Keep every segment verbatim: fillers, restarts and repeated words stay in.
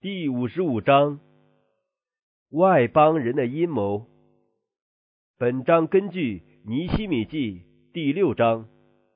第五十五章，外邦人的阴谋。本章根据尼希米记第六章。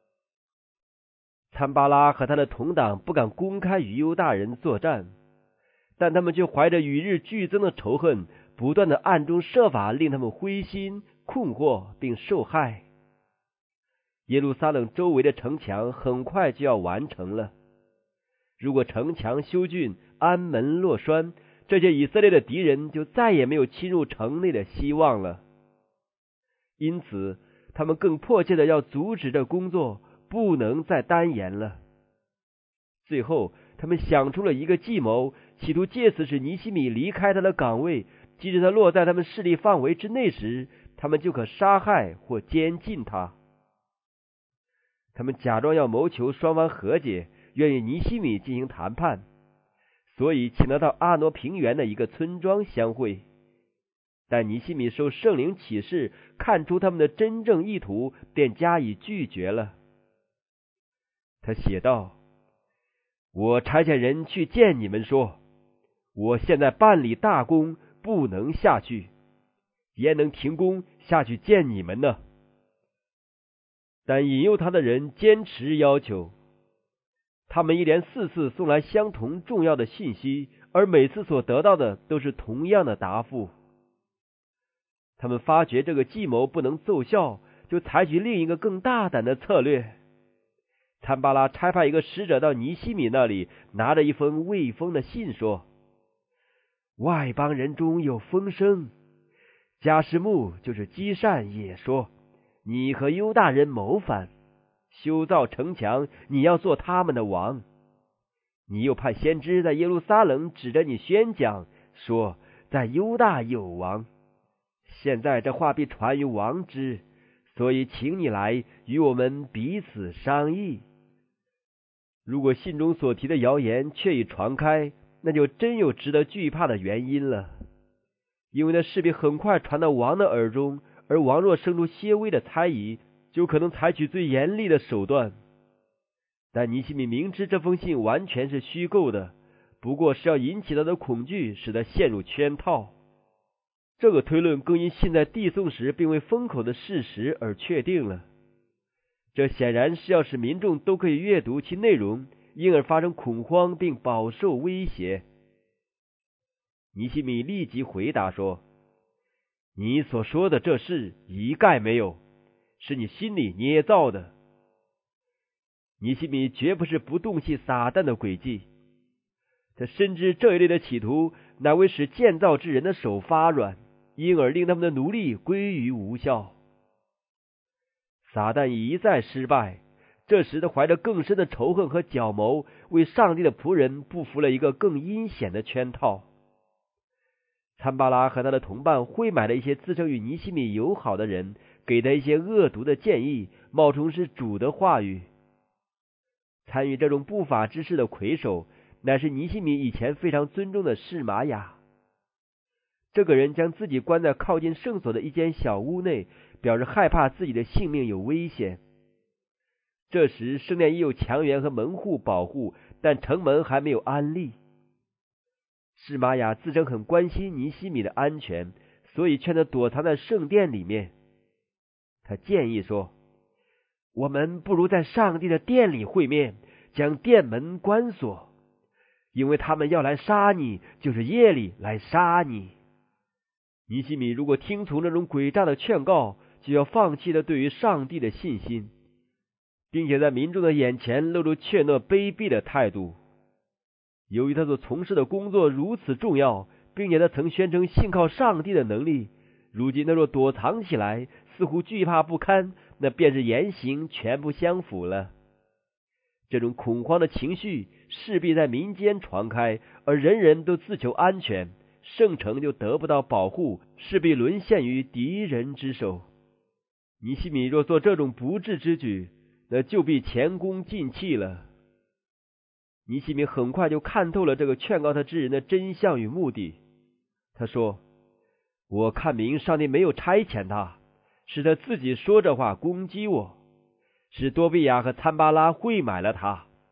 参巴拉和他的同党不敢公开与犹大人作战，但他们却怀着与日俱增的仇恨，不断的暗中设法令他们灰心困惑并受害。耶路撒冷周围的城墙很快就要完成了，如果城墙修峻，安门落栓，这些以色列的敌人就再也没有侵入城内的希望了。因此他们更迫切的要阻止这工作，不能再单言了。最后他们想出了一个计谋，企图借此使尼希米离开他的岗位，即使他落在他们势力范围之内时，他们就可杀害或监禁他。他们假装要谋求双方和解，愿与尼希米进行谈判，所以请他到阿挪平原的一个村庄相会。但尼希米受圣灵启示，看出他们的真正意图，便加以拒绝了。他写道：我差遣人去见你们说，我现在办理大工，不能下去，焉能停工下去见你们呢？但引诱他的人坚持要求，他们一连四次送来相同重要的信息，而每次所得到的都是同样的答复。他们发觉这个计谋不能奏效，就采取另一个更大胆的策略。参巴拉差派一个使者到尼希米那里，拿着一封未封的信说，外邦人中有风声，迦施木就是基善也说，你和犹大人谋反，修造城墙，你要做他们的王。你又派先知在耶路撒冷指着你宣讲，说在犹大有王。现在这话必传于王之，所以请你来与我们彼此商议。如果信中所提的谣言确已传开，那就真有值得惧怕的原因了，因为那势必很快传到王的耳中，而王若生出些微的猜疑，就可能采取最严厉的手段。但尼希米明知这封信完全是虚构的，不过是要引起他的恐惧，使他陷入圈套。这个推论更因信在递送时并未封口的事实而确定了。这显然是要使民众都可以阅读其内容，因而发生恐慌并饱受威胁。尼希米立即回答说，你所说的这事一概没有，是你心里捏造的。尼希米绝不是不洞悉撒旦的诡计，他深知这一类的企图乃为使建造之人的手发软，因而令他们的奴隶归于无效。撒旦一再失败，这时他怀着更深的仇恨和狡谋，为上帝的仆人布伏了一个更阴险的圈套。参巴拉和他的同伴会买了一些自称与尼希米友好的人，给他一些恶毒的建议，冒充是主的话语。参与这种不法之事的魁首，乃是尼希米以前非常尊重的示玛雅。这个人将自己关在靠近圣所的一间小屋内，表示害怕自己的性命有危险。这时圣殿已有墙垣和门户保护，但城门还没有安立。示玛雅自称很关心尼希米的安全，所以劝他躲藏在圣殿里面。他建议说，我们不如在上帝的殿里会面，将殿门关锁，因为他们要来杀你，就是夜里来杀你。尼希米如果听从这种诡诈的劝告，就要放弃了对于上帝的信心，并且在民众的眼前露出怯懦卑鄙的态度。由于他所从事的工作如此重要，并且他曾宣称信靠上帝的能力，如今他若躲藏起来，似乎惧怕不堪，那便是言行全不相符了。这种恐慌的情绪势必在民间传开，而人人都自求安全，圣城就得不到保护，势必沦陷于敌人之手。尼希米若做这种不智之举，那就必前功尽弃了。尼希米很快就看透了这个劝告他之人的真相与目的。他说，我看明上帝没有差遣他，是他自己说这话攻击我，是多比亚和参巴拉会买了他，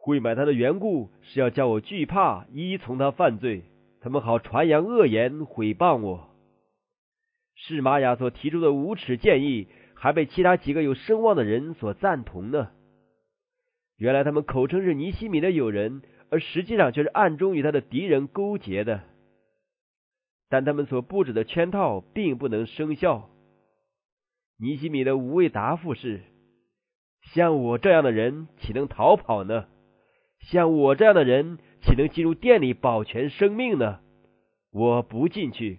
会买他的缘故是要叫我惧怕，依从他犯罪，他们好传扬恶言，毁谤我。示玛雅所提出的无耻建议，还被其他几个有声望的人所赞同呢。原来他们口称是尼希米的友人，而实际上却是暗中与他的敌人勾结的。但他们所布置的圈套并不能生效。尼希米的无谓答复是：像我这样的人岂能逃跑呢？像我这样的人岂能进入殿里保全生命呢？我不进去。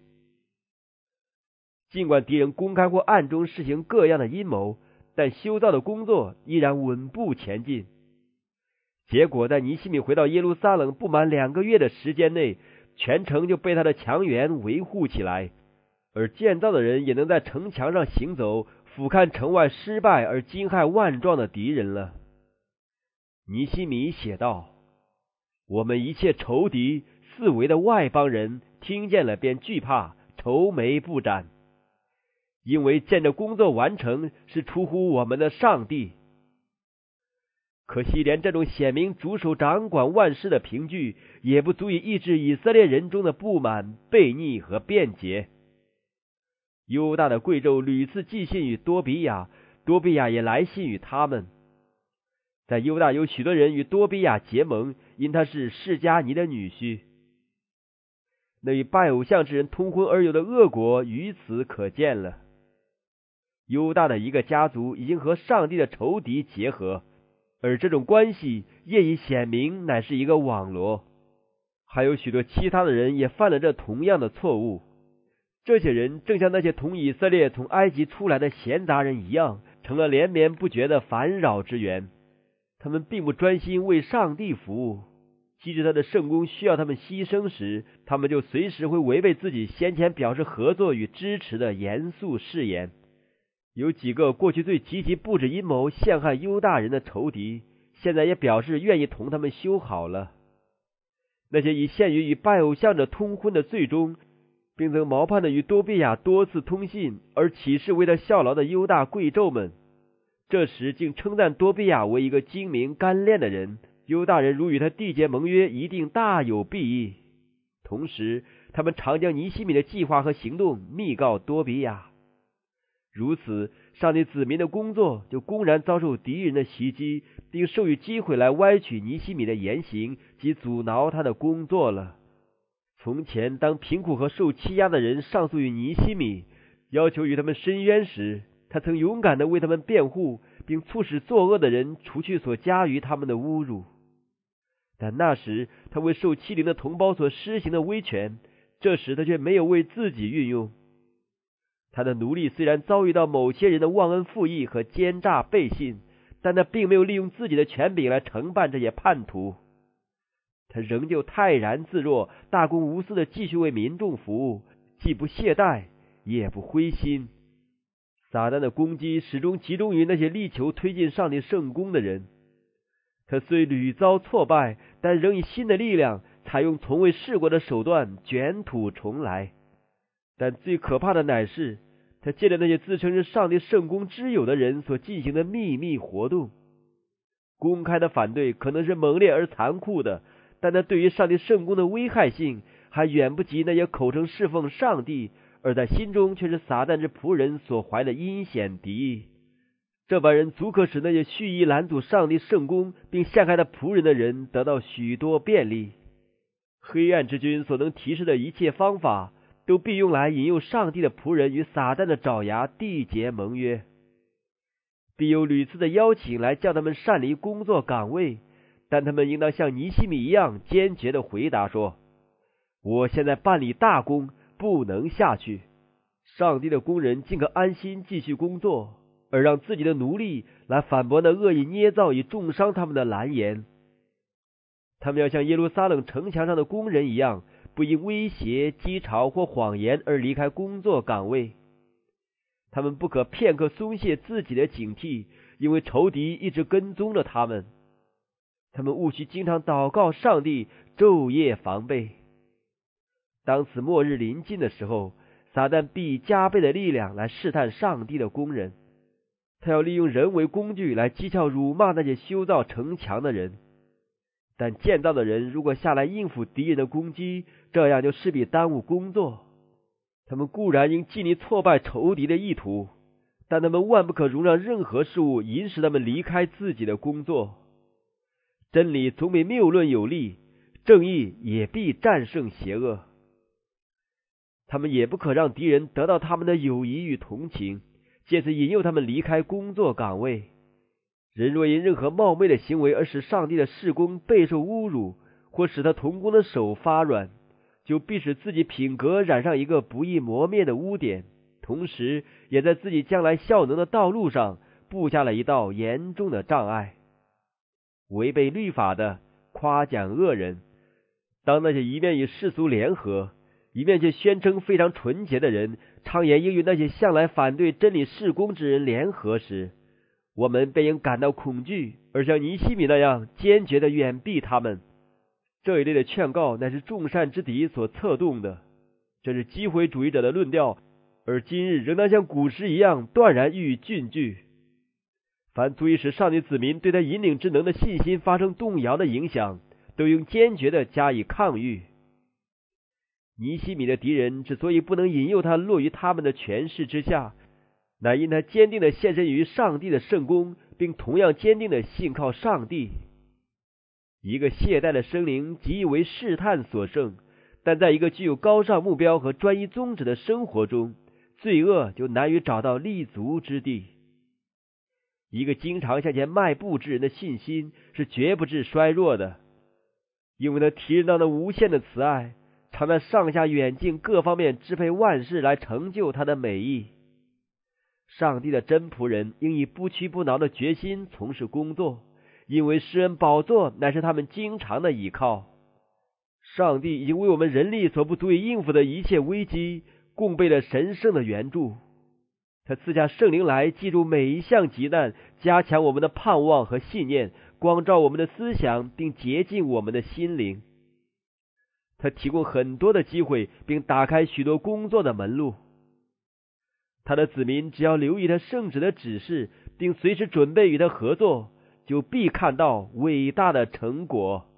尽管敌人公开或暗中实行各样的阴谋，但修造的工作依然稳步前进。结果在尼希米回到耶路撒冷不满两个月的时间内，全城就被他的墙垣维护起来，而建造的人也能在城墙上行走，俯瞰城外失败而惊骇万状的敌人了。尼希米写道：我们一切仇敌四围的外邦人听见了便惧怕，愁眉不展，因为见着工作完成是出乎我们的上帝。可惜连这种显明主手掌管万事的凭据，也不足以抑制以色列人中的不满、悖逆和辩解。犹大的贵胄屡次寄信于多比亚，多比亚也来信于他们。在犹大有许多人与多比亚结盟，因他是示迦尼的女婿。那与拜偶像之人通婚而有的恶果于此可见了。犹大的一个家族已经和上帝的仇敌结合，而这种关系业已显明乃是一个网罗。还有许多其他的人也犯了这同样的错误。这些人正像那些同以色列从埃及出来的闲杂人一样，成了连绵不绝的烦扰之源。他们并不专心为上帝服务，即使他的圣工需要他们牺牲时，他们就随时会违背自己先前表示合作与支持的严肃誓言。有几个过去最积极布置阴谋陷害犹大人的仇敌，现在也表示愿意同他们修好了。那些以陷于与拜偶像者通婚的罪中，并曾毛盼的与多比亚多次通信而起誓为他效劳的犹大贵胄们，这时竟称赞多比亚为一个精明干练的人，犹大人如与他缔结盟约，一定大有裨益。同时他们常将尼希米的计划和行动密告多比亚。如此，上帝子民的工作就公然遭受敌人的袭击，并授予机会来歪曲尼希米的言行及阻挠他的工作了。从前当贫苦和受欺压的人上诉于尼希米，要求与他们申冤时，他曾勇敢地为他们辩护，并促使作恶的人除去所加于他们的侮辱。但那时他为受欺凌的同胞所施行的威权，这时他却没有为自己运用。他的奴隶虽然遭遇到某些人的忘恩负义和奸诈背信，但他并没有利用自己的权柄来承办这些叛徒。他仍旧泰然自若，大公无私地继续为民众服务，既不懈怠，也不灰心。撒旦的攻击始终集中于那些力求推进上帝圣工的人。他虽屡遭挫败，但仍以新的力量，采用从未试过的手段卷土重来。但最可怕的乃是，他借着那些自称是上帝圣工之友的人所进行的秘密活动。公开的反对可能是猛烈而残酷的，但他对于上帝圣工的危害性还远不及那些口称侍奉上帝，而在心中却是撒旦之仆人所怀的阴险敌意。这般人足可使那些蓄意拦阻上帝圣工并陷害他仆人的人得到许多便利。黑暗之君所能提示的一切方法，都必用来引诱上帝的仆人与撒旦的爪牙缔结盟约，必有屡次的邀请来叫他们擅离工作岗位，但他们应当像尼希米一样坚决的回答说：我现在办理大工，不能下去。上帝的工人尽可安心继续工作，而让自己的奴隶来反驳那恶意捏造以重伤他们的蓝言。他们要像耶路撒冷城墙上的工人一样，不因威胁、讥嘲或谎言而离开工作岗位。他们不可片刻松懈自己的警惕，因为仇敌一直跟踪着他们。他们务须经常祷告上帝，昼夜防备。当此末日临近的时候，撒旦必以加倍的力量来试探上帝的工人。他要利用人为工具来讥诮辱骂那些修造城墙的人。 但建造的人如果下来应付敌人的攻击，这样就势必耽误工作。他们固然应尽力挫败仇敌的意图，但他们万不可容让任何事物引使他们离开自己的工作。真理总比谬论有力，正义也必战胜邪恶。他们也不可让敌人得到他们的友谊与同情，借此引诱他们离开工作岗位。人若因任何冒昧的行为而使上帝的事工备受侮辱，或使他同工的手发软，就必使自己品格染上一个不易磨灭的污点，同时也在自己将来效能的道路上布下了一道严重的障碍。违背律法的夸奖恶人，当那些一面与世俗联合，一面却宣称非常纯洁的人，畅言应与那些向来反对真理事工之人联合时，我们便应感到恐惧，而像尼希米那样坚决地远避他们。这一类的劝告乃是众善之敌所策动的，这是机会主义者的论调，而今日仍当像古时一样断然予以拒拒。凡足以使上帝子民对他引领之能的信心发生动摇的影响，都应坚决地加以抗御。尼希米的敌人之所以不能引诱他落于他们的权势之下，乃因他坚定地献身于上帝的圣功，并同样坚定地信靠上帝。一个懈怠的生灵极易为试探所胜，但在一个具有高尚目标和专一宗旨的生活中，罪恶就难于找到立足之地。一个经常向前迈步之人的信心是绝不致衰弱的，因为他体认到那无限的慈爱，常在上下远近各方面支配万事来成就他的美意。上帝的真仆人应以不屈不挠的决心从事工作，因为施恩宝座乃是他们经常的倚靠。上帝已经为我们人力所不足以应付的一切危机供备了神圣的援助，他赐下圣灵来记住每一项急难，加强我们的盼望和信念，光照我们的思想，并洁净我们的心灵。他提供很多的机会，并打开许多工作的门路。他的子民只要留意他圣旨的指示，并随时准备与他合作，就必看到伟大的成果。